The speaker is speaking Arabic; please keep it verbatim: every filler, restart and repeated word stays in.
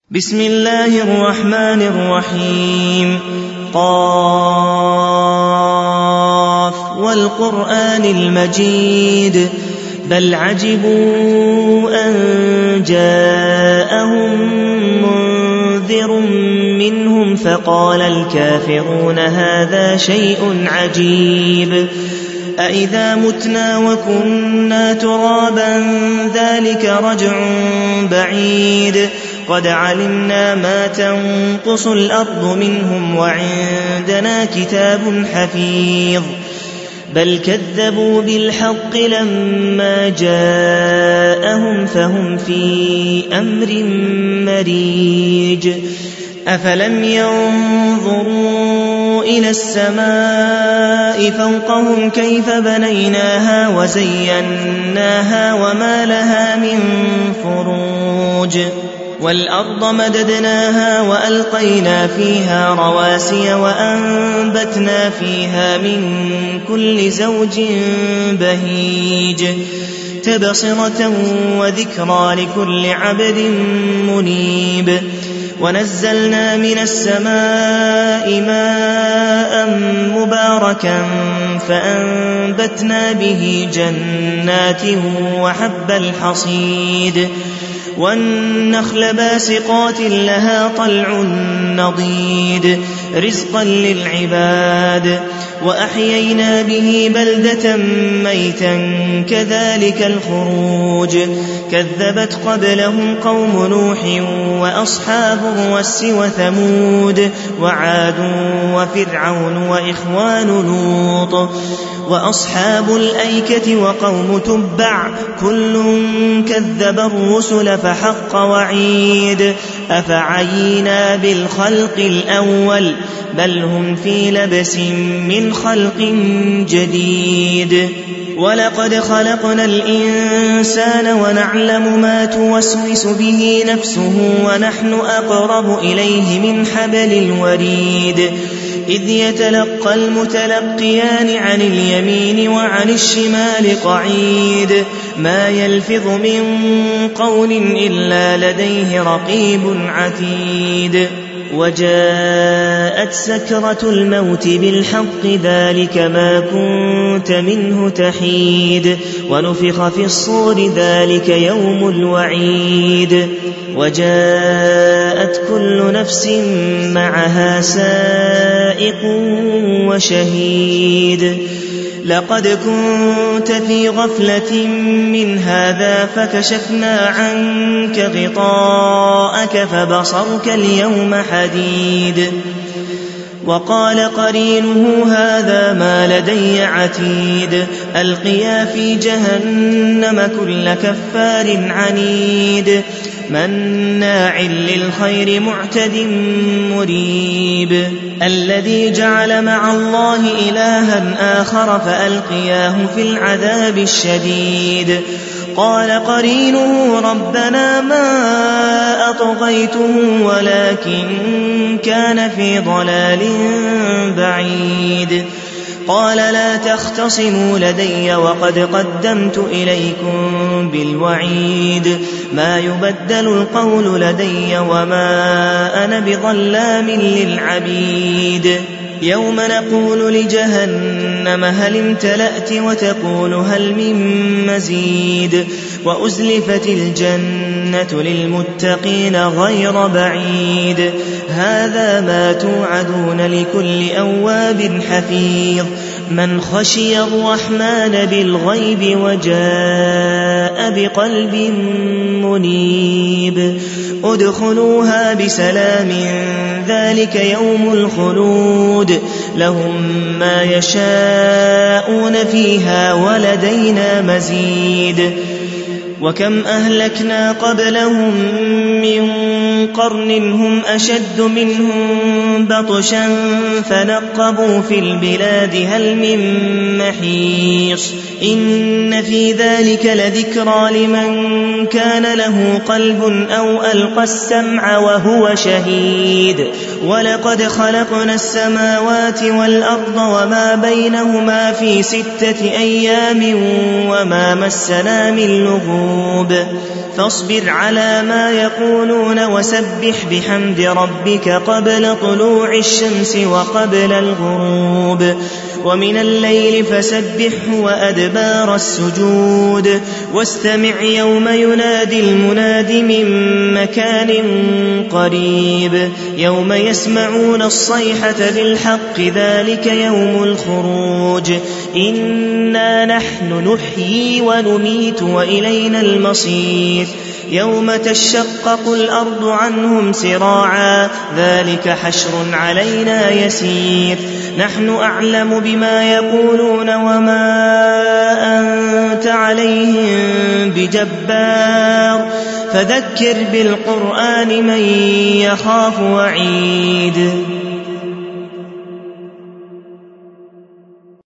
بسم الله الرحمن الرحيم. قاف والقرآن المجيد بل عجبوا أن جاءهم منذر منهم فقال الكافرون هذا شيء عجيب أإذا متنا وكنا ترابا ذلك رجع بعيد قد علمنا ما تنقص الأرض منهم وعندنا كتاب حفيظ بل كذبوا بالحق لما جاءهم فهم في أمر مريج أفلم ينظروا إلى السماء فوقهم كيف بنيناها وزيناها وما لها من فروج والأرض مددناها وألقينا فيها رواسي وأنبتنا فيها من كل زوج بهيج تبصرة وذكرى لكل عبد منيب ونزلنا من السماء ماء مباركا فأنبتنا به جنات وحب الحصيد والنخل باسقات لها طلع نضيد رزقا للعباد وأحيينا به بلدة ميتا كذلك الخروج كذبت قبلهم قوم نوح وأصحاب الرس وثمود وعاد وفرعون وإخوان لوط وأصحاب الأيكة وقوم تبع كل كذب الرسل فحق وعيد أفعينا بالخلق الأول بل هم في لبس من خلق جديد ولقد خلقنا الإنسان ونعلم ما توسوس به نفسه ونحن أقرب إليه من حبل الوريد إذ يتلقى المتلقيان عن اليمين وعن الشمال قعيد ما يلفظ من قول إلا لديه رقيب عتيد وجاءت سكرة الموت بالحق ذلك ما كنت منه تحيد ونفخ في الصور ذلك يوم الوعيد وجاءت كل نفس معها سائق وشهيد لقد كنت في غفلة من هذا فكشفنا عنك غطاءك فبصرك اليوم حديد وقال قرينه هذا ما لدي عتيد ألقيا في جهنم كل كفار عنيد مناع للخير معتد مريب الذي جعل مع الله إلها آخر فألقياه في العذاب الشديد قال قرينه ربنا ما أطغيته ولكن كان في ضلال بعيد قال لا تختصموا لدي وقد قدمت إليكم بالوعيد ما يبدل القول لدي وما أنا بظلام للعبيد يوم نقول لجهنم هل امتلأت وتقول هل من مزيد وأزلفت الجنة للمتقين غير بعيد هذا ما توعدون لكل أواب حفيظ من خشي الرحمن بالغيب وجاء بقلب منيب ادخلوها بسلام ذلك يوم الخلود لهم ما يشاءون فيها ولدينا مزيد وكم أهلكنا قبلهم من قرن هم أشد منهم بطشا فنقبوا في البلاد هل من محيص إن في ذلك لذكرى لمن كان له قلب أو ألقى السمع وهو شهيد ولقد خلقنا السماوات والأرض وما بينهما في ستة أيام وما مسنا من لغوب فاصبر على ما يقولون وسبح فسبح بحمد ربك قبل طلوع الشمس وقبل الغروب ومن الليل فسبحه وأدبار السجود واستمع يوم ينادي المناد من مكان قريب يوم يسمعون الصيحة بالحق ذلك يوم الخروج إنا نحن نحيي ونميت وإلينا المصير يوم تشقق الأرض عنهم سراعا ذلك حشر علينا يسير نحن أعلم بما يقولون وما أنت عليهم بجبار فذكر بالقرآن من يخاف وعيد